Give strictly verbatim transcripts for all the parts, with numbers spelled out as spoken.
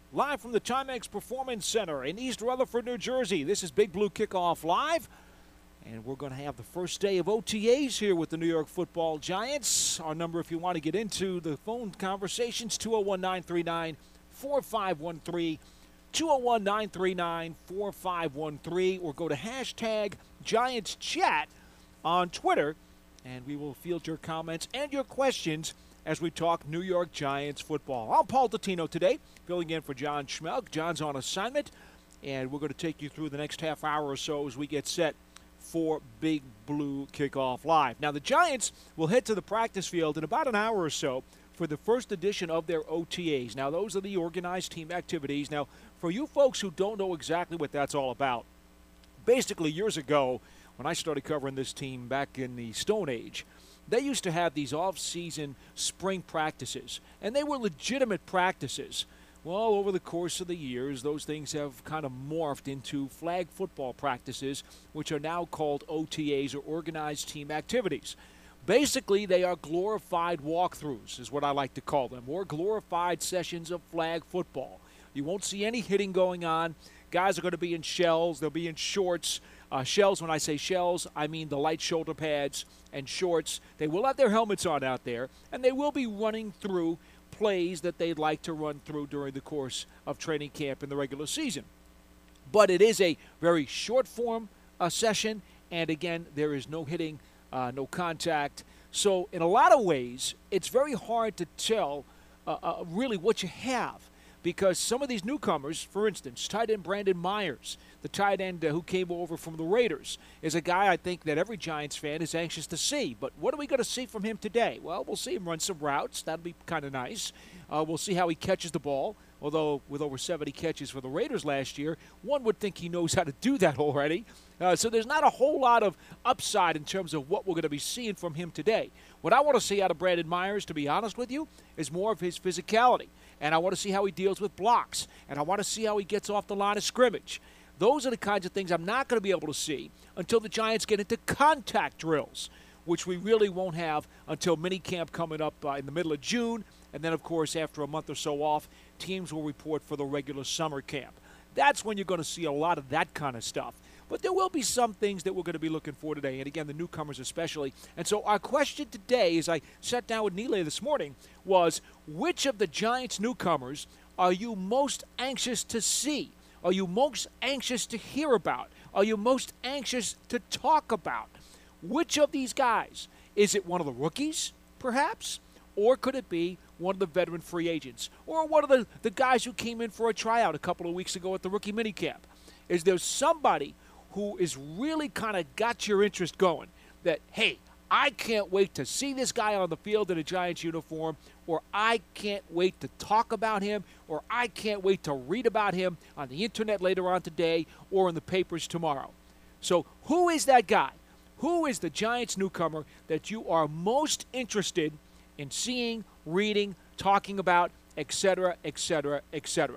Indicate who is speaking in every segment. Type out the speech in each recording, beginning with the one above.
Speaker 1: live from the Timex Performance Center in East Rutherford, New Jersey. This is Big Blue Kickoff Live, and we're going to have the first day of O T As here with the New York Football Giants. Our number, if you want to get into the phone conversations, two oh one, nine three nine, four five one three, two oh one, nine three nine, four five one three, or go to hashtag Giants Chat on Twitter, and we will field your comments and your questions as we talk New York Giants football. I'm Paul Dottino today, filling in for John Schmelk. John's on assignment, and we're going to take you through the next half hour or so as we get set for Big Blue Kickoff Live. Now, the Giants will head to the practice field in about an hour or so for the first edition of their O T As. Now, those are the organized team activities. Now, for you folks who don't know exactly what that's all about, basically years ago, when I started covering this team back in the Stone Age, they used to have these off-season spring practices, and they were legitimate practices. Well, over the course of the years, those things have kind of morphed into flag football practices, which are now called O T As, or organized team activities. Basically, they are glorified walkthroughs, is what I like to call them, or glorified sessions of flag football. You won't see any hitting going on. Guys are going to be in shells. They'll be in shorts. Uh, shells, when I say shells, I mean the light shoulder pads and shorts. They will have their helmets on out there, and they will be running through plays that they'd like to run through during the course of training camp in the regular season. But it is a very short form uh, session, and again, there is no hitting, uh, no contact. So in a lot of ways, it's very hard to tell uh, uh, really what you have, because some of these newcomers, for instance, tight end Brandon Myers, the tight end uh, who came over from the Raiders, is a guy I think that every Giants fan is anxious to see. But what are we going to see from him today? Well, we'll see him run some routes. That'll be kind of nice. Uh, we'll see how he catches the ball, although with over seventy catches for the Raiders last year, one would think he knows how to do that already. Uh, so there's not a whole lot of upside in terms of what we're going to be seeing from him today. What I want to see out of Brandon Myers, to be honest with you, is more of his physicality. And I want to see how he deals with blocks. And I want to see how he gets off the line of scrimmage. Those are the kinds of things I'm not going to be able to see until the Giants get into contact drills, which we really won't have until minicamp coming up uh, in the middle of June. And then, of course, after a month or so off, teams will report for the regular summer camp. That's when you're going to see a lot of that kind of stuff. But there will be some things that we're going to be looking for today, and again, the newcomers especially. And so our question today, as I sat down with Nile this morning, was which of the Giants newcomers are you most anxious to see? Are you most anxious to hear about? Are you most anxious to talk about? Which of these guys? Is it one of the rookies, perhaps? Or could it be one of the veteran free agents? Or one of the, the guys who came in for a tryout a couple of weeks ago at the rookie minicamp? Is there somebody who is really kind of got your interest going that, hey, I can't wait to see this guy on the field in a Giants uniform, or I can't wait to talk about him, or I can't wait to read about him on the internet later on today or in the papers tomorrow? So who is that guy? Who is the Giants newcomer that you are most interested in seeing, reading, talking about, et cetera, et cetera, et cetera?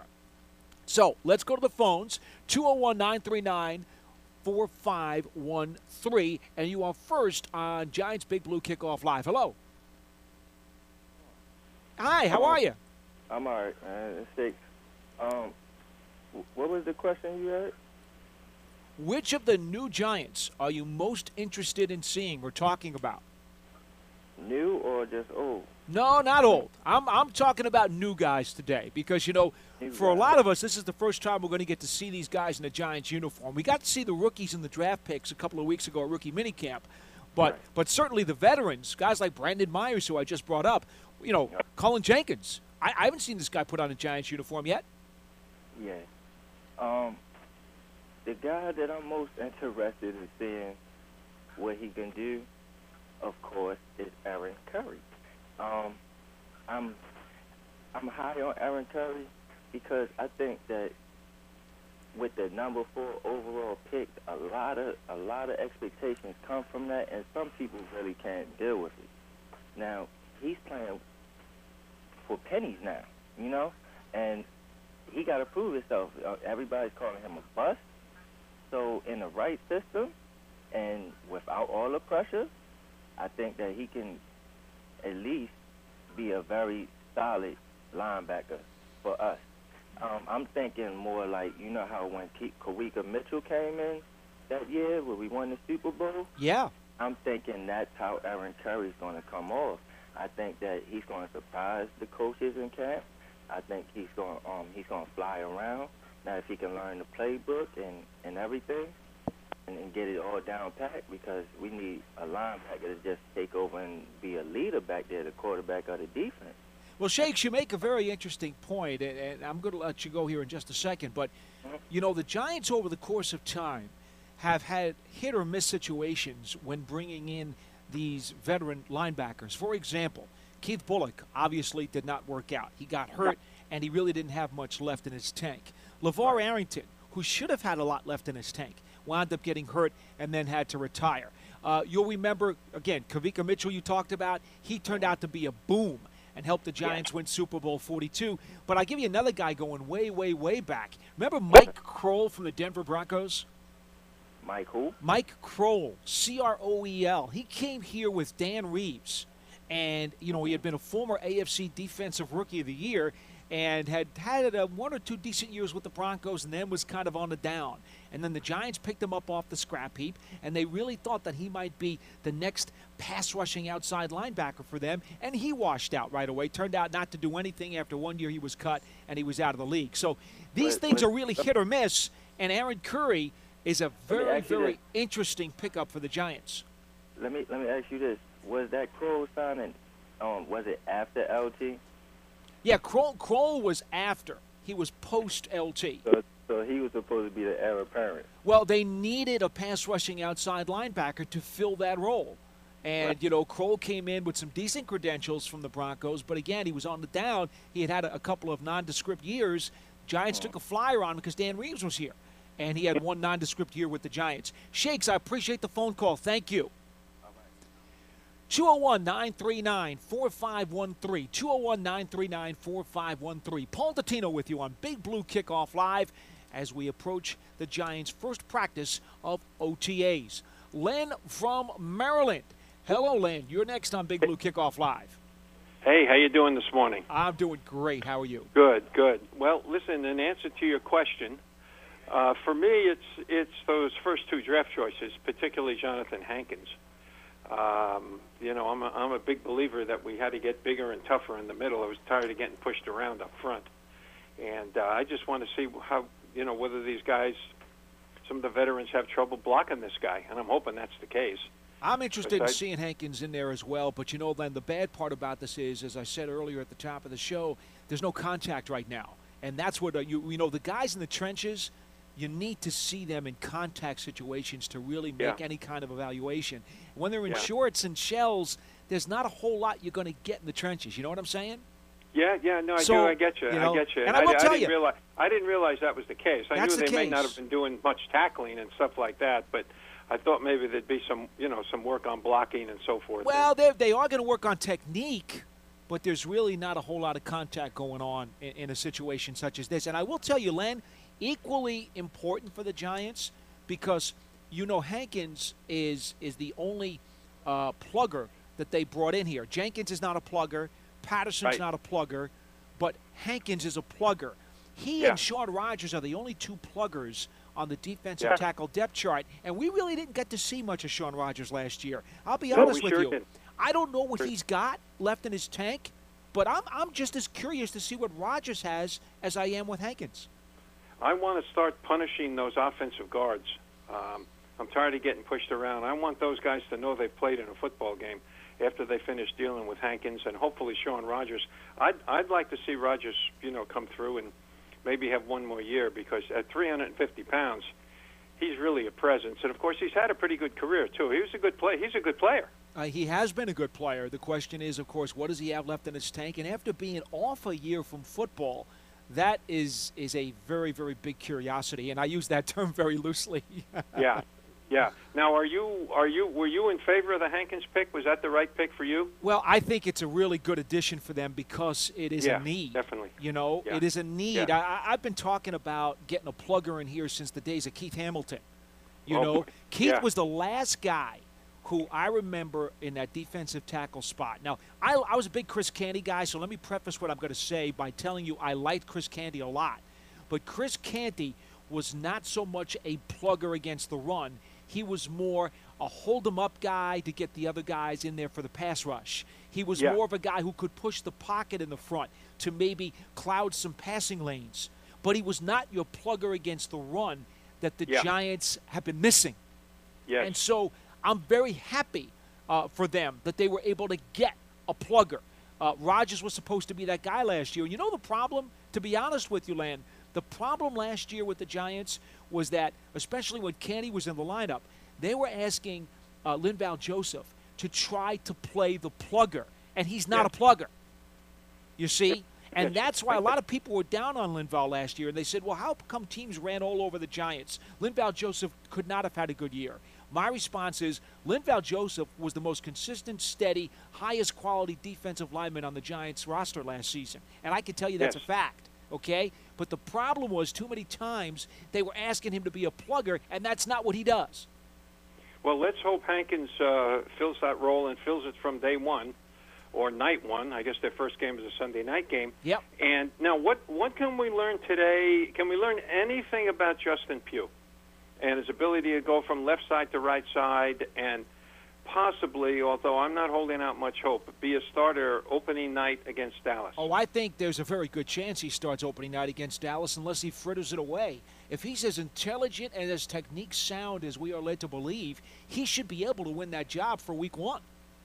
Speaker 1: So let's go to the phones, two oh one, nine three nine, four five one three, and you are first on Giants Big Blue Kickoff Live. Hello. Hi, how are you?
Speaker 2: I'm all right, man. It's six. Um, what was the question you had?
Speaker 1: Which of the new Giants are you most interested in seeing or talking about?
Speaker 2: New or just old?
Speaker 1: No, not old. I'm I'm talking about new guys today because, you know,
Speaker 2: New
Speaker 1: for a
Speaker 2: guys.
Speaker 1: lot of us, this is the first time we're going to get to see these guys in a Giants uniform. We got to see the rookies in the draft picks a couple of weeks ago at rookie minicamp. But
Speaker 2: Right.
Speaker 1: but certainly the veterans, guys like Brandon Myers, who I just brought up, you know,
Speaker 2: Yep.
Speaker 1: Colin Jenkins. I, I haven't seen this guy put on a Giants uniform yet.
Speaker 2: Yeah. Um, the guy that I'm most interested in seeing what he can do, of course, is Aaron Curry. Um, I'm I'm high on Aaron Curry because I think that with the number four overall pick, a lot of a lot of expectations come from that, and some people really can't deal with it. Now he's playing for pennies now, you know, and he got to prove himself. Uh, everybody's calling him a bust. So in the right system and without all the pressure, I think that he can at least be a very solid linebacker for us. Um, I'm thinking more like, you know how when Ke- Kawika Mitchell came in that year where we won the Super Bowl?
Speaker 1: Yeah.
Speaker 2: I'm thinking that's how Aaron Curry's going to come off. I think that he's going to surprise the coaches in camp. I think he's going um he's going to fly around. Now, if he can learn the playbook and, and everything and, and get it all down pat, because we need a linebacker to just take over and be a leader back there, the quarterback of the defense.
Speaker 1: Well, Shakes, you make a very interesting point, and, and I'm going to let you go here in just a second. But, you know, the Giants over the course of time have had hit or miss situations when bringing in these veteran linebackers. For example, Keith Bullock obviously did not work out. He got hurt, and he really didn't have much left in his tank. LeVar Arrington, who should have had a lot left in his tank, wound up getting hurt and then had to retire. Uh, you'll remember, again, Kawika Mitchell you talked about. He turned out to be a boom and helped the Giants yeah. win Super Bowl forty-two. But I'll give you another guy going way, way, way back. Remember Mike Kroll from the Denver Broncos?
Speaker 2: Mike who?
Speaker 1: Mike Kroll, C R O E L. He came here with Dan Reeves. And, you know, he had been a former A F C Defensive Rookie of the Year and had had a one or two decent years with the Broncos and then was kind of on the down. And then the Giants picked him up off the scrap heap, and they really thought that he might be the next pass-rushing outside linebacker for them, and he washed out right away. Turned out not to do anything. After one year he was cut, and he was out of the league. So these
Speaker 2: Wait,
Speaker 1: things
Speaker 2: wait,
Speaker 1: are really hit or miss, and Aaron Curry is a very, very interesting pickup for the Giants.
Speaker 2: Let me let me ask you this. Was that Kroll signing, um, was it after L T?
Speaker 1: Yeah, Kroll, Kroll was after. He was post-L T.
Speaker 2: So, so he was supposed to be the heir apparent.
Speaker 1: Well, they needed a pass-rushing outside linebacker to fill that role. And, right. you know, Kroll came in with some decent credentials from the Broncos, but, again, he was on the down. He had had a, a couple of nondescript years. Giants oh. took a flyer on him because Dan Reeves was here. And he had one nondescript year with the Giants. Shakes, I appreciate the phone call. Thank you. two oh one, nine three nine, four five one three. two oh one, nine three nine, four five one three. Paul Dottino with you on Big Blue Kickoff Live as we approach the Giants' first practice of O T As. Len from Maryland. Hello, Len. You're next on Big Blue Kickoff Live.
Speaker 3: Hey, how you doing this morning?
Speaker 1: I'm doing great. How are you?
Speaker 3: Good, good. Well, listen, in answer to your question, uh, for me, it's it's those first two draft choices, particularly Jonathan Hankins. Um, you know, I'm a, I'm a big believer that we had to get bigger and tougher in the middle. I was tired of getting pushed around up front. And uh, I just want to see how, you know, whether these guys, some of the veterans have trouble blocking this guy, and I'm hoping that's the case.
Speaker 1: I'm interested
Speaker 3: Besides,
Speaker 1: in seeing Hankins in there as well, but, you know, Len, the bad part about this is, as I said earlier at the top of the show, there's no contact right now. And that's what, uh, you, you know, the guys in the trenches, you need to see them in contact situations to really make
Speaker 3: yeah.
Speaker 1: any kind of evaluation. When they're in
Speaker 3: yeah.
Speaker 1: shorts and shells, there's not a whole lot you're going to get in the trenches. You know what I'm saying?
Speaker 3: Yeah, yeah, no, I
Speaker 1: so,
Speaker 3: do. I get you.
Speaker 1: you know,
Speaker 3: I get you.
Speaker 1: And I will
Speaker 3: I,
Speaker 1: tell
Speaker 3: I didn't
Speaker 1: you,
Speaker 3: realize, I didn't realize that was the case. I
Speaker 1: that's
Speaker 3: knew they
Speaker 1: the
Speaker 3: may
Speaker 1: case.
Speaker 3: not have been doing much tackling and stuff like that, but I thought maybe there'd be some, you know, some work on blocking and so forth.
Speaker 1: Well, they they are going to work on technique, but there's really not a whole lot of contact going on in, in a situation such as this. And I will tell you, Len, equally important for the Giants because, you know, Hankins is is the only uh, plugger that they brought in here. Jenkins is not a plugger. Patterson's
Speaker 3: right.
Speaker 1: not a plugger. But Hankins is a plugger. He
Speaker 3: yeah.
Speaker 1: and Sean Rogers are the only two pluggers on the defensive
Speaker 3: yeah.
Speaker 1: tackle depth chart, and we really didn't get to see much of Sean Rogers last year. I'll be
Speaker 3: no,
Speaker 1: honest
Speaker 3: we
Speaker 1: with
Speaker 3: sure
Speaker 1: you.
Speaker 3: Did.
Speaker 1: I don't know what he's got left in his tank, but I'm I'm just as curious to see what Rogers has as I am with Hankins.
Speaker 3: I want to start punishing those offensive guards. Um, I'm tired of getting pushed around. I want those guys to know they've played in a football game after they finish dealing with Hankins and hopefully Sean Rogers. I'd I'd like to see Rogers, you know, come through and maybe have one more year because at three hundred fifty pounds, he's really a presence. And of course, he's had a pretty good career too. He was a good play. He's a good player.
Speaker 1: Uh, he has been a good player. The question is, of course, what does he have left in his tank? And after being off a year from football, that is is a very, very big curiosity. And I use that term very loosely.
Speaker 3: yeah. Yeah. Now, are you are you were you in favor of the Hankins pick? Was that the right pick for you?
Speaker 1: Well, I think it's a really good addition for them because it is
Speaker 3: yeah,
Speaker 1: a need.
Speaker 3: Definitely.
Speaker 1: You know,
Speaker 3: yeah.
Speaker 1: it is a need.
Speaker 3: Yeah.
Speaker 1: I, I've been talking about getting a plugger in here since the days of Keith Hamilton. You
Speaker 3: oh,
Speaker 1: know, Keith
Speaker 3: yeah.
Speaker 1: was the last guy who I remember in that defensive tackle spot. Now, I, I was a big Chris Canty guy, so let me preface what I'm going to say by telling you I liked Chris Canty a lot. But Chris Canty was not so much a plugger against the run. He was more a hold-em-up guy to get the other guys in there for the pass rush. He was
Speaker 3: Yeah.
Speaker 1: more of a guy who could push the pocket in the front to maybe cloud some passing lanes. But he was not your plugger against the run that the
Speaker 3: Yeah.
Speaker 1: Giants have been missing.
Speaker 3: Yes.
Speaker 1: And so I'm very happy uh, for them that they were able to get a plugger. Uh, Rodgers was supposed to be that guy last year. And you know the problem, to be honest with you, Len, the problem last year with the Giants was that, especially when Canty was in the lineup, they were asking uh, Linval Joseph to try to play the plugger, and he's not
Speaker 3: Yeah.
Speaker 1: a plugger. You see? And
Speaker 3: Yes.
Speaker 1: that's why a lot of people were down on Linval last year, and they said, well, how come teams ran all over the Giants? Linval Joseph could not have had a good year. My response is Linval Joseph was the most consistent, steady, highest quality defensive lineman on the Giants roster last season. And I can tell you that's
Speaker 3: Yes.
Speaker 1: a fact, okay? But the problem was too many times they were asking him to be a plugger, and that's not what he does.
Speaker 3: Well, let's hope Hankins uh, fills that role and fills it from day one or night one. I guess their first game is a Sunday night game.
Speaker 1: Yep.
Speaker 3: And now, what what can we learn today? Can we learn anything about Justin Pugh and his ability to go from left side to right side and possibly, although I'm not holding out much hope, be a starter opening night against Dallas?
Speaker 1: Oh, I think there's a very good chance he starts opening night against Dallas unless he fritters it away. If he's as intelligent and as technique sound as we are led to believe, he should be able to win that job for week one.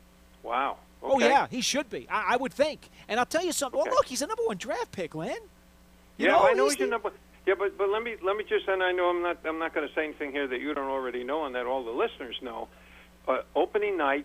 Speaker 3: Wow.
Speaker 1: Oh,
Speaker 3: Okay.
Speaker 1: yeah, he should be. I, I would think. And I'll tell you something.
Speaker 3: Okay.
Speaker 1: Well, look, he's a number one draft pick, Len. You
Speaker 3: yeah,
Speaker 1: know,
Speaker 3: I know he's,
Speaker 1: the-
Speaker 3: your number. Yeah, but but let me let me just, and I know I'm not I'm not going to say anything here that you don't already know and that all the listeners know. Uh, opening night,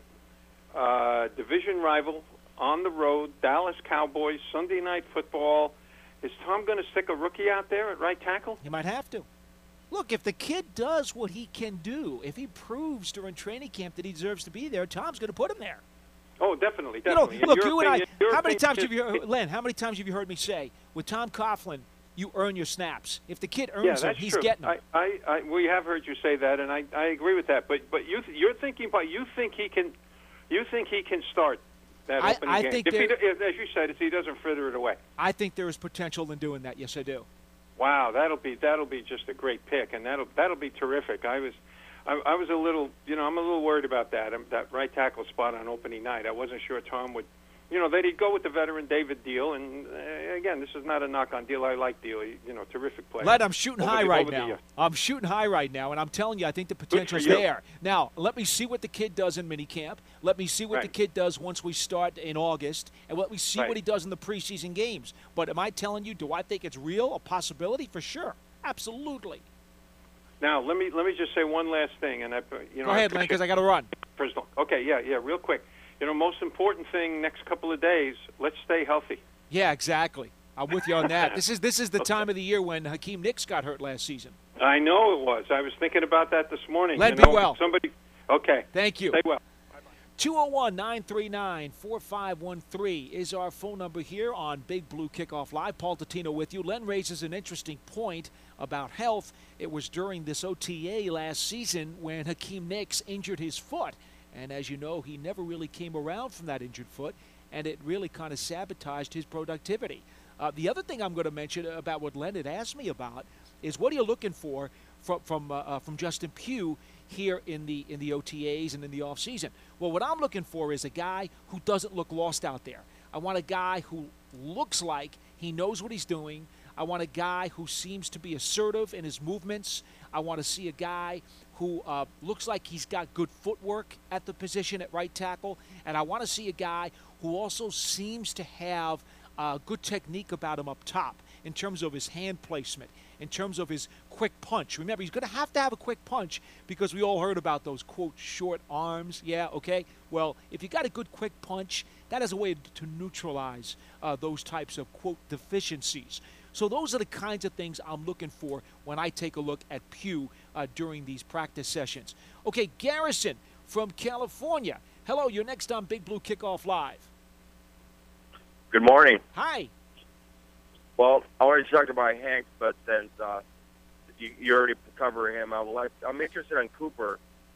Speaker 3: uh, division rival on the road, Dallas Cowboys, Sunday night football. Is Tom going to stick a rookie out there at right tackle?
Speaker 1: He might have to. Look, if the kid does what he can do, if he proves during training camp that he deserves to be there, Tom's going to put him there.
Speaker 3: Oh, definitely,
Speaker 1: You know,
Speaker 3: definitely. In
Speaker 1: look,
Speaker 3: your
Speaker 1: you and I,
Speaker 3: opinion- your
Speaker 1: how many
Speaker 3: opinion
Speaker 1: times have you
Speaker 3: is-
Speaker 1: heard, Len, how many times have you heard me say, with Tom Coughlin, you earn your snaps. If the kid earns
Speaker 3: Yeah,
Speaker 1: them,
Speaker 3: that's
Speaker 1: he's
Speaker 3: true.
Speaker 1: getting them.
Speaker 3: I, I, I, we have heard you say that, and I, I agree with that. But, but you, you're thinking, but you think he can, you think he can start that
Speaker 1: I-
Speaker 3: opening
Speaker 1: I
Speaker 3: game.
Speaker 1: think
Speaker 3: if he,
Speaker 1: there-
Speaker 3: do- if, as you said, if he doesn't fritter it away.
Speaker 1: I think there is potential in doing that. Yes, I do.
Speaker 3: Wow, that'll be that'll be just a great pick, and that'll that'll be terrific. I was, I, I was a little, you know, I'm a little worried about that um, that right tackle spot on opening night. I wasn't sure Tom would, you know, that he'd go with the veteran David Deal, and uh, again, this is not a knock on Deal. I like Deal, he, you know, terrific player.
Speaker 1: Len, I'm shooting
Speaker 3: Over
Speaker 1: high
Speaker 3: the-
Speaker 1: right
Speaker 3: over the
Speaker 1: now.
Speaker 3: year.
Speaker 1: I'm shooting high right now, and I'm telling you, I think the potential's
Speaker 3: you.
Speaker 1: there. Now, let me see what the kid does in minicamp. Let me see what the
Speaker 3: Right.
Speaker 1: kid does once we start in August, and let me see
Speaker 3: Right.
Speaker 1: what he does in the preseason games. But am I telling you, do I think it's real, a possibility? For sure. Absolutely.
Speaker 3: Now, let me let me just say one last thing, and I, you know,
Speaker 1: Go ahead, Len, because I got to run.
Speaker 3: personal. Okay, yeah, yeah, real quick. You know, most important thing next couple of days, let's stay healthy.
Speaker 1: Yeah, exactly. I'm with you on that. This is this is the time of the year when Hakeem Nicks got hurt last season.
Speaker 3: I know it was. I was thinking about that this morning.
Speaker 1: Len,
Speaker 3: you
Speaker 1: be
Speaker 3: know,
Speaker 1: well.
Speaker 3: Somebody. Okay.
Speaker 1: Thank you.
Speaker 3: Stay well.
Speaker 1: two oh one, nine three nine, four five one three is our phone number here on Big Blue Kickoff Live. Paul Tatino with you. Len raises an interesting point about health. It was during this O T A last season when Hakeem Nicks injured his foot. And as you know, he never really came around from that injured foot, and it really kind of sabotaged his productivity. Uh, the other thing I'm going to mention about what Len had asked me about is what are you looking for from from, uh, uh, from Justin Pugh here in the in the O T As and in the offseason? Well, what I'm looking for is a guy who doesn't look lost out there. I want a guy who looks like he knows what he's doing. I want a guy who seems to be assertive in his movements. I want to see a guy who uh, looks like he's got good footwork at the position at right tackle. And I want to see a guy who also seems to have uh, good technique about him up top in terms of his hand placement, in terms of his quick punch. Remember, he's going to have to have a quick punch because we all heard about those, quote, short arms. Yeah, okay? Well, if you got a good quick punch, that is a way to neutralize uh, those types of, quote, deficiencies. So those are the kinds of things I'm looking for when I take a look at Pugh uh, during these practice sessions. Okay, Garrison from California. Hello, you're next on Big Blue Kickoff Live.
Speaker 4: Good morning.
Speaker 1: Hi.
Speaker 4: Well, I already talked about Hank, but since uh, you, you already covered him, I would like, I'm interested in Cooper.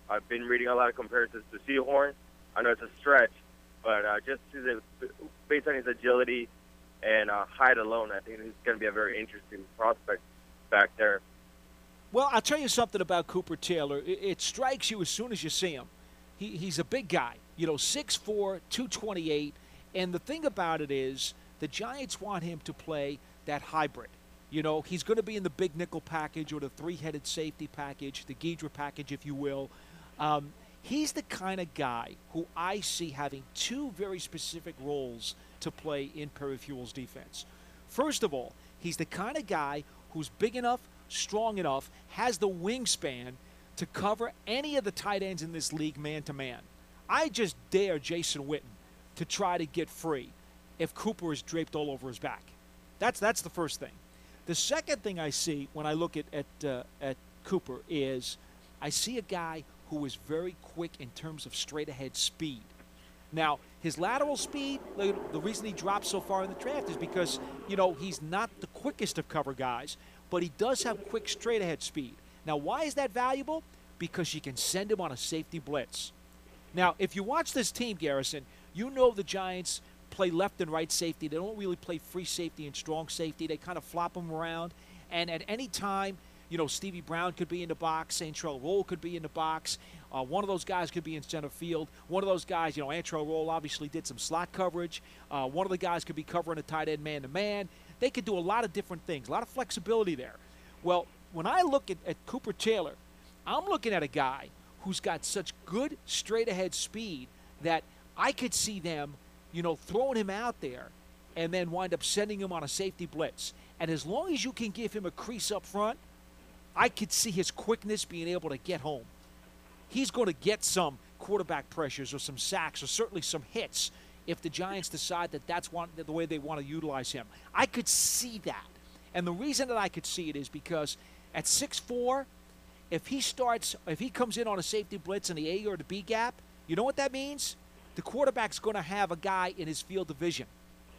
Speaker 4: I've been reading a lot of comparisons to Seahorn. I know it's a stretch, but uh, just to the, based on his agility and uh, height alone, I think he's going to be a very interesting prospect back there.
Speaker 1: Well, I'll tell you something about Cooper Taylor. It, it strikes you as soon as you see him. He, he's a big guy, you know, six four, two twenty-eight. And the thing about it is the Giants want him to play that hybrid. You know, he's going to be in the big nickel package or the three-headed safety package, the Ghidra package, if you will. Um, he's the kind of guy who I see having two very specific roles to play in Perry Fewell's defense. First of all, he's the kind of guy who's big enough, strong enough, has the wingspan to cover any of the tight ends in this league man-to-man. I just dare Jason Witten to try to get free if Cooper is draped all over his back. That's that's the first thing. The second thing I see when I look at at, uh, at Cooper is I see a guy who is very quick in terms of straight-ahead speed. Now, his lateral speed, the reason he dropped so far in the draft is because, you know, he's not the quickest of cover guys, but he does have quick straight-ahead speed. Now, why is that valuable? Because you can send him on a safety blitz. Now, if you watch this team, Garrison, you know the Giants play left and right safety. They don't really play free safety and strong safety. They kind of flop them around. And at any time, you know, Stevie Brown could be in the box. Antrell Roll could be in the box. Uh, one of those guys could be in center field. One of those guys, you know, Antrell Roll obviously did some slot coverage. Uh, one of the guys could be covering a tight end man-to-man. They could do a lot of different things, a lot of flexibility there. Well, when I look at, at Cooper Taylor, I'm looking at a guy who's got such good straight-ahead speed that I could see them, you know, throwing him out there and then wind up sending him on a safety blitz. And as long as you can give him a crease up front, I could see his quickness being able to get home. He's going to get some quarterback pressures or some sacks or certainly some hits if the Giants decide that that's one, the way they want to utilize him. I could see that. And the reason that I could see it is because at six four, if he starts, if he comes in on a safety blitz in the A or the B gap, you know what that means? The quarterback's going to have a guy in his field of vision.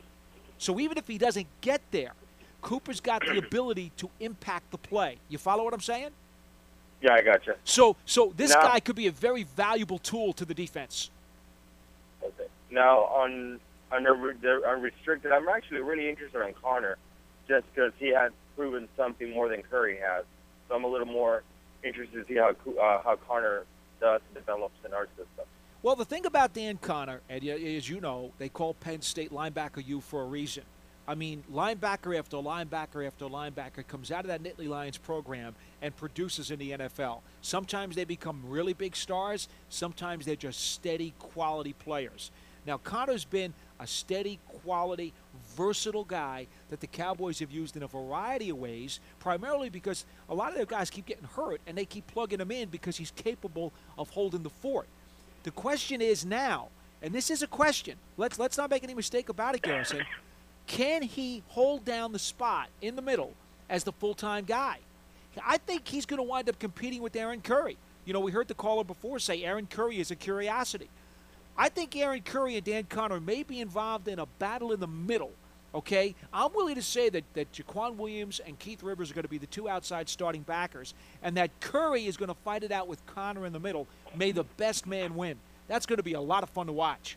Speaker 1: So even if he doesn't get there, Cooper's got the ability to impact the play. You follow what I'm saying?
Speaker 4: Yeah, I gotcha.
Speaker 1: So, so this
Speaker 4: now,
Speaker 1: guy could be a very valuable tool to the defense.
Speaker 4: Okay. Now, on on the unrestricted, I'm actually really interested in Connor, just because he has proven something more than Curry has. So I'm a little more interested to see how uh, how Connor does develops in our system.
Speaker 1: Well, the thing about Dan Connor, and as you know, they call Penn State linebacker U for a reason. I mean, linebacker after linebacker after linebacker comes out of that Nittany Lions program and produces in the N F L. Sometimes they become really big stars. Sometimes they're just steady, quality players. Now, Connor's been a steady, quality, versatile guy that the Cowboys have used in a variety of ways, primarily because a lot of their guys keep getting hurt, and they keep plugging him in because he's capable of holding the fort. The question is now, and this is a question, let's, let's not make any mistake about it, Garrison, can he hold down the spot in the middle as the full-time guy? I think he's going to wind up competing with Aaron Curry. You know, we heard the caller before say Aaron Curry is a curiosity. I think Aaron Curry and Dan Connor may be involved in a battle in the middle, okay? I'm willing to say that, that Jaquan Williams and Keith Rivers are going to be the two outside starting backers, and that Curry is going to fight it out with Connor in the middle. May the best man win. That's going to be a lot of fun to watch.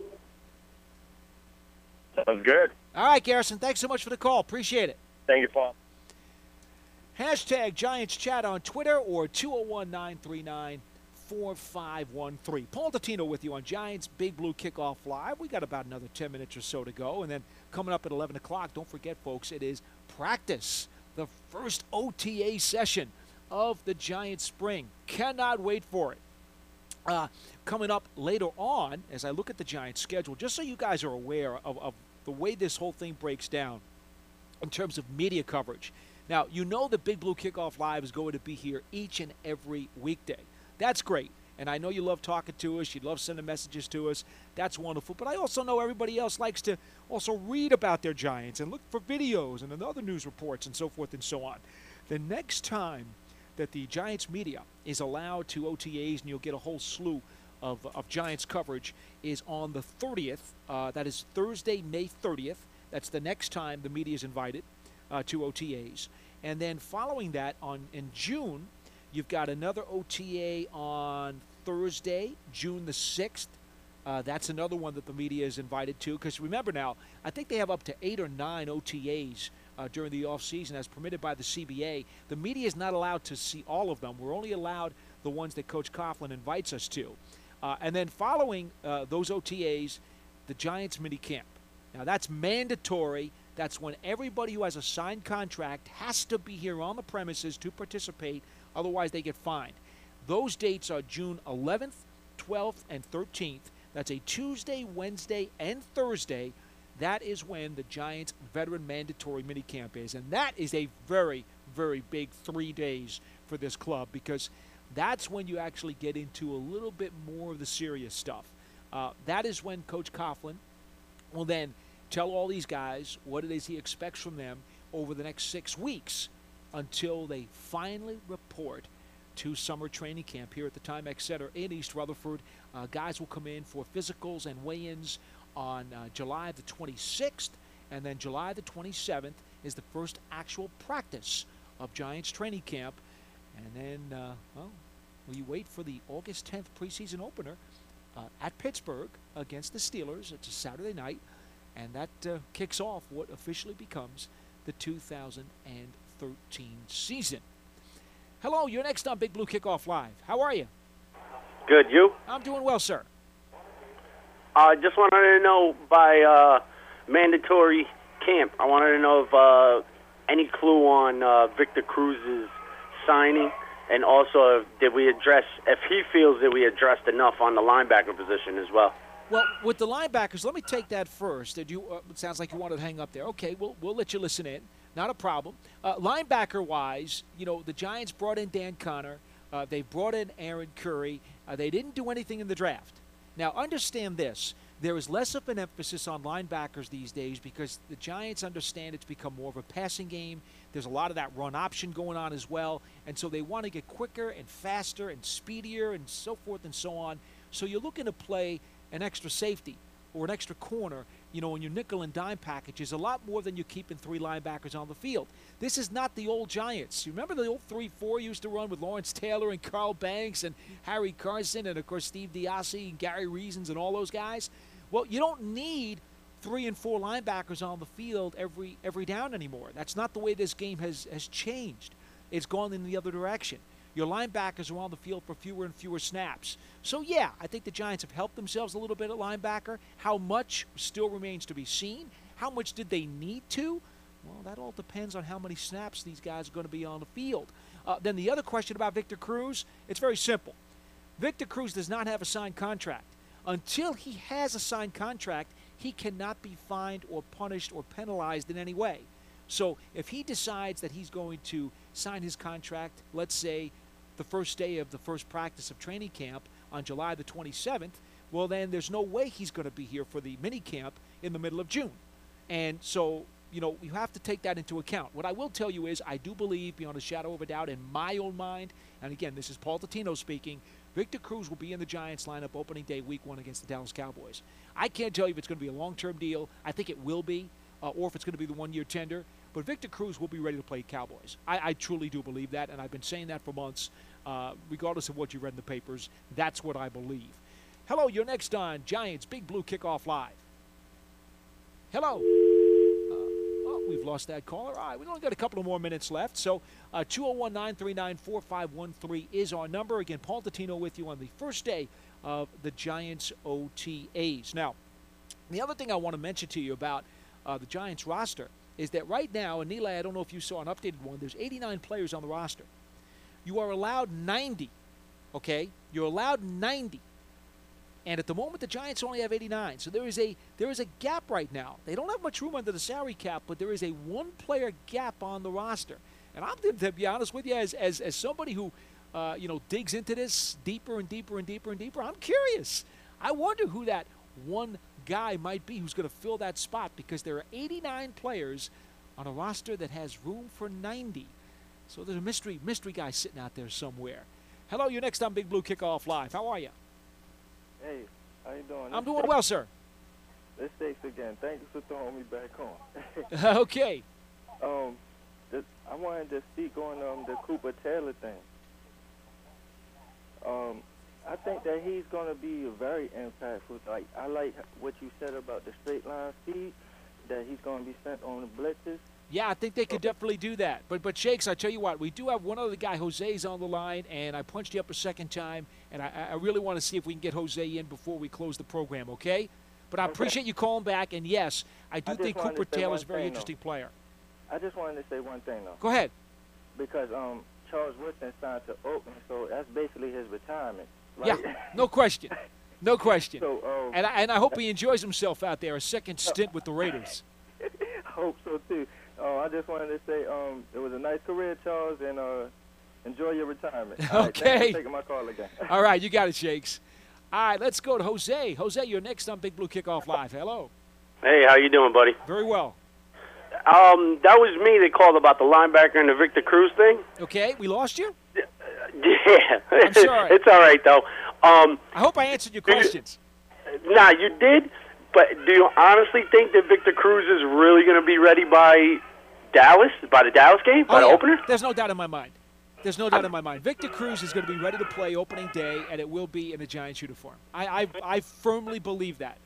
Speaker 4: Sounds good.
Speaker 1: All right, Garrison, thanks so much for the call. Appreciate it.
Speaker 4: Thank you, Paul.
Speaker 1: Hashtag Giants Chat on Twitter or two oh one, nine three nine, four five one three. Paul Dottino with you on Giants Big Blue Kickoff Live. We got about another ten minutes or so to go. And then coming up at eleven o'clock, don't forget, folks, it is practice, the first O T A session of the Giants spring. Cannot wait for it. Uh, coming up later on, as I look at the Giants schedule, just so you guys are aware of, of the way this whole thing breaks down in terms of media coverage. Now, you know the Big Blue Kickoff Live is going to be here each and every weekday. That's great. And I know you love talking to us. You love sending messages to us. That's wonderful. But I also know everybody else likes to also read about their Giants and look for videos and other news reports and so forth and so on. The next time that the Giants media is allowed to O T As, and you'll get a whole slew of, of Giants coverage, is on the thirtieth. Uh, that is Thursday, May thirtieth. That's the next time the media is invited uh, to O T As. And then following that, on in June, You've got another O T A on Thursday, June the sixth. Uh, that's another one that the media is invited to. Because remember now, I think they have up to eight or nine O T As uh, during the offseason as permitted by the C B A. The media is not allowed to see all of them. We're only allowed the ones that Coach Coughlin invites us to. Uh, and then following uh, those O T As, the Giants mini camp. Now, that's mandatory. That's when everybody who has a signed contract has to be here on the premises to participate. Otherwise, they get fined. Those dates are June eleventh, twelfth, and thirteenth. That's a Tuesday, Wednesday, and Thursday. That is when the Giants veteran mandatory minicamp is. And that is a very, very big three days for this club because that's when you actually get into a little bit more of the serious stuff. Uh, that is when Coach Coughlin will then tell all these guys what it is he expects from them over the next six weeks until they finally report to summer training camp here at the Timex Center in East Rutherford. Uh, guys will come in for physicals and weigh-ins on uh, July the twenty-sixth, and then July the twenty-seventh is the first actual practice of Giants training camp. And then, uh, well, we wait for the August tenth preseason opener uh, at Pittsburgh against the Steelers. It's a Saturday night, and that uh, kicks off what officially becomes the two thousand thirteen season. Hello, you're next on Big Blue Kickoff Live. How are you?
Speaker 5: Good, you?
Speaker 1: I'm doing well, sir.
Speaker 5: I uh, just wanted to know by uh, mandatory camp, I wanted to know if uh, any clue on uh, Victor Cruz's signing, and also if, did we address, if he feels that we addressed enough on the linebacker position as well.
Speaker 1: Well, with the linebackers, let me take that first. Did you? Uh, it sounds like you wanted to hang up there. Okay, we'll, we'll let you listen in. Not a problem. Uh, linebacker-wise, you know, the Giants brought in Dan Connor. Uh, they brought in Aaron Curry. Uh, they didn't do anything in the draft. Now, understand this. There is less of an emphasis on linebackers these days because the Giants understand it's become more of a passing game. There's a lot of that run option going on as well. And so they want to get quicker and faster and speedier and so forth and so on. So you're looking to play an extra safety or an extra corner, you know, in your nickel and dime packages, a lot more than you keeping three linebackers on the field. This is not the old Giants. You remember the old three four used to run with Lawrence Taylor and Carl Banks and Harry Carson and, of course, Steve Diassi and Gary Reasons and all those guys? Well, you don't need three and four linebackers on the field every every down anymore. That's not the way this game has, has changed. It's gone in the other direction. Your linebackers are on the field for fewer and fewer snaps. So, yeah, I think the Giants have helped themselves a little bit at linebacker. How much still remains to be seen. How much did they need to? Well, that all depends on how many snaps these guys are going to be on the field. Uh, then the other question about Victor Cruz, it's very simple. Victor Cruz does not have a signed contract. Until he has a signed contract, he cannot be fined or punished or penalized in any way. So if he decides that he's going to sign his contract, let's say, the first day of the first practice of training camp on July the twenty-seventh, well, then there's no way he's going to be here for the mini camp in the middle of June. And so, you know, you have to take that into account. What I will tell you is I do believe, beyond a shadow of a doubt, in my own mind, and again, this is Paul Tatino speaking, Victor Cruz will be in the Giants lineup opening day week one against the Dallas Cowboys. I can't tell you if it's going to be a long-term deal. I think it will be, uh, or if it's going to be the one-year tender. But Victor Cruz will be ready to play Cowboys. I, I truly do believe that, and I've been saying that for months. Uh, regardless of what you read in the papers, that's what I believe. Hello, you're next on Giants Big Blue Kickoff Live. Hello. Uh, oh, we've lost that caller. All right, we've only got a couple of more minutes left. So uh, two oh one, nine three nine, four five one three is our number. Again, Paul Tatino with you on the first day of the Giants O T As. Now, the other thing I want to mention to you about uh, the Giants roster is that right now, and Neil, I don't know if you saw an updated one, there's eighty-nine players on the roster. You are allowed ninety, okay? You're allowed ninety. And at the moment, the Giants only have eighty-nine. So there is a there is a gap right now. They don't have much room under the salary cap, but there is a one-player gap on the roster. And I'm to be honest with you, as as, as somebody who, uh, you know, digs into this deeper and deeper and deeper and deeper, I'm curious. I wonder who that one guy might be who's going to fill that spot, because there are eighty-nine players on a roster that has room for ninety. So there's a mystery mystery guy sitting out there somewhere. Hello, you're next on Big Blue Kickoff Live. How are you?
Speaker 2: Hey, how you doing?
Speaker 1: I'm doing well, sir.
Speaker 2: Let's say again. Thank you for throwing me back on.
Speaker 1: Okay.
Speaker 2: Um, the, I wanted to speak on um the Cooper Taylor thing. Um, I think that he's going to be very impactful. Like I like what you said about the straight line speed, that he's going to be sent on the blitzes.
Speaker 1: Yeah, I think they could definitely do that. But, but Shakes, I tell you what, we do have one other guy. Jose's on the line, and I punched you up a second time, and I, I really want to see if we can get Jose in before we close the program, okay? But I
Speaker 2: Okay.
Speaker 1: appreciate you calling back, and yes, I do
Speaker 2: I just
Speaker 1: think
Speaker 2: wanted
Speaker 1: Cooper
Speaker 2: to say
Speaker 1: Taylor's a
Speaker 2: one
Speaker 1: very
Speaker 2: thing,
Speaker 1: interesting player.
Speaker 2: I just wanted to say one thing, though.
Speaker 1: Go ahead.
Speaker 2: Because um, Charles Woodson signed to Oakland, so that's basically his retirement.
Speaker 1: Yeah, no question. No question.
Speaker 2: So, um,
Speaker 1: And I, and I hope he enjoys himself out there, a second stint with the Raiders.
Speaker 2: I hope so, too. Uh, I just wanted to say um, it was a nice career, Charles, and uh, enjoy your retirement. All right,
Speaker 1: Okay.
Speaker 2: thanks for taking my call again.
Speaker 1: All right, you got it, Shakes. All right, let's go to Jose. Jose, you're next on Big Blue Kickoff Live. Hello.
Speaker 5: Hey, how you doing, buddy?
Speaker 1: Very well.
Speaker 5: Um, that was me that called about the linebacker and the Victor Cruz thing.
Speaker 1: Okay, we lost you?
Speaker 5: Yeah.
Speaker 1: I'm sorry.
Speaker 5: It's all right, though. Um,
Speaker 1: I hope I answered your questions.
Speaker 5: nah, you did, but do you honestly think that Victor Cruz is really going to be ready by Dallas, by the Dallas game, by
Speaker 1: Oh,
Speaker 5: the
Speaker 1: yeah.
Speaker 5: opener?
Speaker 1: There's no doubt in my mind. There's no doubt in my mind. Victor Cruz is going to be ready to play opening day, and it will be in a Giants uniform. I I, I firmly believe that.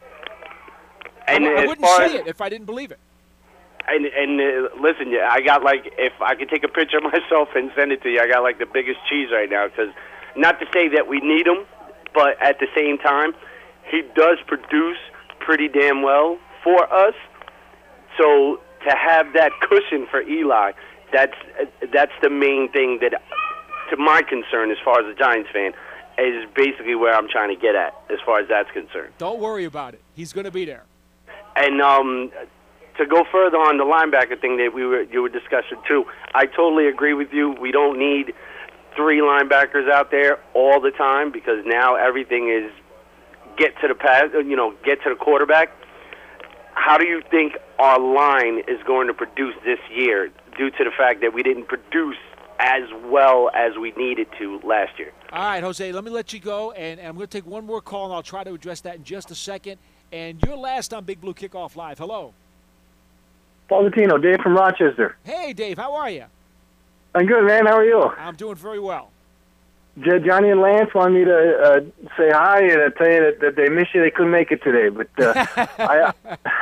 Speaker 5: And
Speaker 1: I, I
Speaker 5: as
Speaker 1: wouldn't
Speaker 5: far
Speaker 1: say
Speaker 5: as-
Speaker 1: it if I didn't believe it.
Speaker 5: And and uh, listen, yeah, I got like if I could take a picture of myself and send it to you, I got like the biggest cheese right now. Because not to say that we need him, but at the same time, he does produce pretty damn well for us. So to have that cushion for Eli, that's uh, that's the main thing that, to my concern, as far as a Giants fan, is basically where I'm trying to get at as far as that's concerned.
Speaker 1: Don't worry about it. He's going to be there.
Speaker 5: And um, to go further on the linebacker thing that we were you were discussing too, I totally agree with you. We don't need three linebackers out there all the time because now everything is get to the pass, you know, get to the quarterback. How do you think our line is going to produce this year due to the fact that we didn't produce as well as we needed to last year?
Speaker 1: All right, Jose, let me let you go, and, and I'm going to take one more call, and I'll try to address that in just a second. And you're last on Big Blue Kickoff Live. Hello.
Speaker 6: Paulino, Dave from Rochester.
Speaker 1: Hey, Dave, how are you?
Speaker 6: I'm good, man. How are you?
Speaker 1: I'm doing very well.
Speaker 6: J- Johnny and Lance wanted me to uh, say hi and uh, tell you that, that they miss you. They couldn't make it today, but uh, I,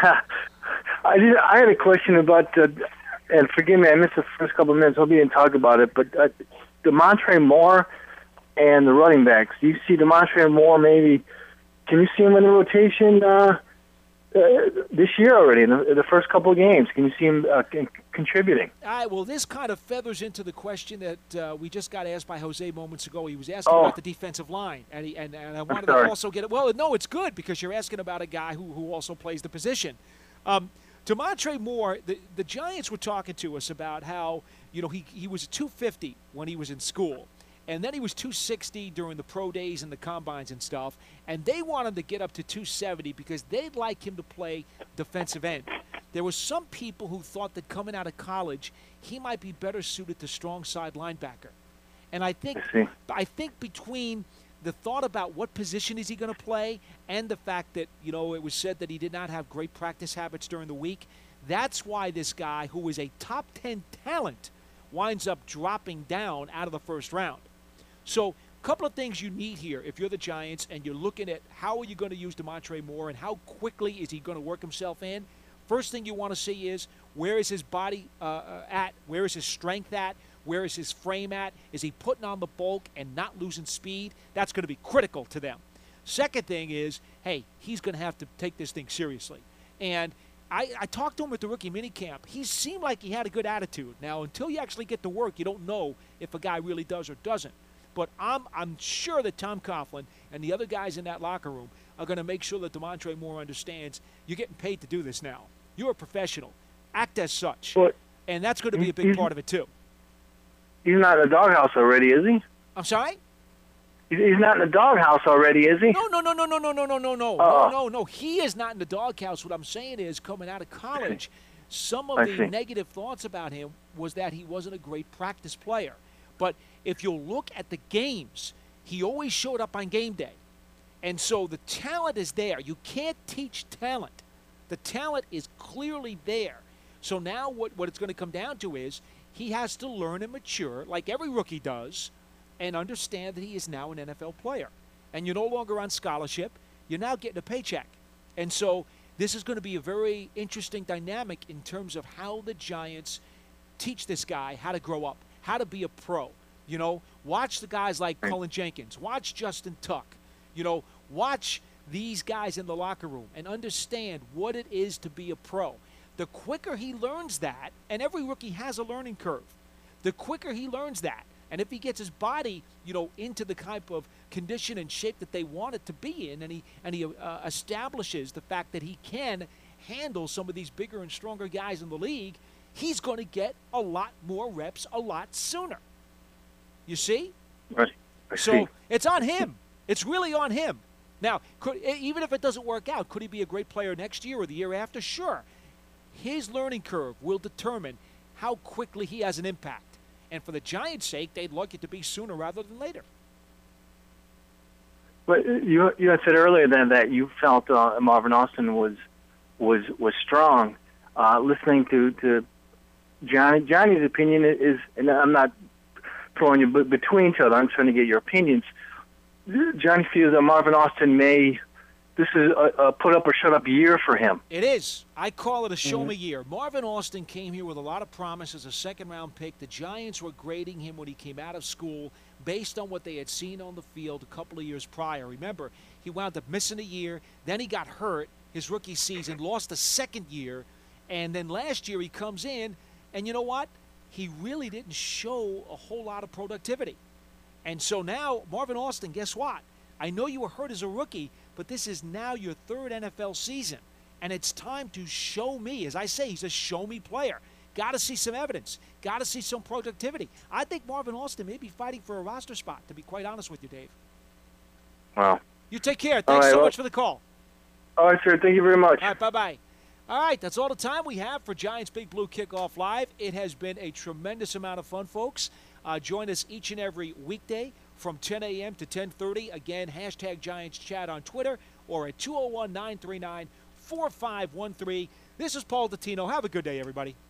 Speaker 6: I, did, I had a question about, uh, and forgive me, I missed the first couple of minutes. Hope you didn't talk about it, but uh, DeMontre Moore and the running backs. Do you see DeMontre Moore maybe? Can you see him in the rotation uh, uh, this year already in the, in the first couple of games? Can you see him uh, con- contributing?
Speaker 1: All right, well, this kind of feathers into the question that uh, we just got asked by Jose moments ago. He was asking
Speaker 6: Oh.
Speaker 1: about the defensive line, and, he, and, and I wanted to
Speaker 6: sorry.
Speaker 1: also get it. Well, no, it's good because you're asking about a guy who, who also plays the position. Um, DeMontre Moore, the, the Giants were talking to us about how, you know, he, he was two fifty when he was in school. And then he was two sixty during the pro days and the combines and stuff. And they want him to get up to two seventy because they'd like him to play defensive end. There were some people who thought that coming out of college, he might be better suited to strong side linebacker. And I think
Speaker 6: I see.
Speaker 1: I think between the thought about what position is he going to play and the fact that, you know, it was said that he did not have great practice habits during the week, that's why this guy, who is a top ten talent, winds up dropping down out of the first round. So a couple of things you need here if you're the Giants and you're looking at how are you going to use DeMontre Moore and how quickly is he going to work himself in. First thing you want to see is where is his body uh, uh, at? Where is his strength at? Where is his frame at? Is he putting on the bulk and not losing speed? That's going to be critical to them. Second thing is, hey, he's going to have to take this thing seriously. And I, I talked to him at the rookie minicamp. He seemed like he had a good attitude. Now, until you actually get to work, you don't know if a guy really does or doesn't. But I'm I'm sure that Tom Coughlin and the other guys in that locker room are going to make sure that DeMontre Moore understands you're getting paid to do this now. You're a professional. Act as such.
Speaker 6: But
Speaker 1: And that's going to be a big
Speaker 6: he's-
Speaker 1: part of it, too.
Speaker 6: He's not in the doghouse already, is he?
Speaker 1: I'm sorry?
Speaker 6: He's he's not in the doghouse already, is he?
Speaker 1: No, no, no, no, no, no, no, no, no, no,
Speaker 6: Uh-uh.
Speaker 1: no, no, no. He is not in the doghouse. What I'm saying is, coming out of college, some of
Speaker 6: I
Speaker 1: the
Speaker 6: see.
Speaker 1: negative thoughts about him was that he wasn't a great practice player. But if you'll look at the games, he always showed up on game day. And so the talent is there. You can't teach talent. The talent is clearly there. So now what, what it's going to come down to is he has to learn and mature, like every rookie does, and understand that he is now an N F L player. And you're no longer on scholarship. You're now getting a paycheck. And so this is going to be a very interesting dynamic in terms of how the Giants teach this guy how to grow up, how to be a pro. You know, watch the guys like Cullen Jenkins. Watch Justin Tuck. You know, watch these guys in the locker room and understand what it is to be a pro. The quicker he learns that, and every rookie has a learning curve, the quicker he learns that, and if he gets his body, you know, into the type of condition and shape that they want it to be in, and he and he uh, establishes the fact that he can handle some of these bigger and stronger guys in the league, he's going to get a lot more reps a lot sooner. You see?
Speaker 6: Right. I
Speaker 1: so
Speaker 6: see.
Speaker 1: It's on him. It's really on him. Now, could, even if it doesn't work out, could he be a great player next year or the year after? Sure. His learning curve will determine how quickly he has an impact. And for the Giants' sake, they'd like it to be sooner rather than later.
Speaker 6: But you you had said earlier then that you felt uh, Marvin Austin was was was strong. Uh, listening to, to Johnny Johnny's opinion is, and I'm not throwing you between each other. I'm trying to get your opinions. Johnny feels that Marvin Austin may. This is a, a put up or shut up year for him.
Speaker 1: It is. I call it a show me year. Marvin Austin came here with a lot of promise as a second-round pick. The Giants were grading him when he came out of school based on what they had seen on the field a couple of years prior. Remember, he wound up missing a year. Then he got hurt his rookie season, lost a second year, and then last year he comes in, and you know what? He really didn't show a whole lot of productivity. And so now, Marvin Austin, guess what? I know you were hurt as a rookie, but this is now your third N F L season, and it's time to show me. As I say, he's a show-me player. Got to see some evidence. Got to see some productivity. I think Marvin Austin may be fighting for a roster spot, to be quite honest with you, Dave.
Speaker 6: Wow.
Speaker 1: You take care. Thanks
Speaker 6: right,
Speaker 1: so
Speaker 6: well,
Speaker 1: much for the call.
Speaker 6: All right, sir. Thank you very much.
Speaker 1: All right, bye-bye. All right, that's all the time we have for Giants Big Blue Kickoff Live. It has been a tremendous amount of fun, folks. Uh, join us each and every weekday from ten a.m. to ten thirty. Again, hashtag Giants Chat on Twitter or at two oh one, nine three nine, four five one three. This is Paul Dottino. Have a good day, everybody.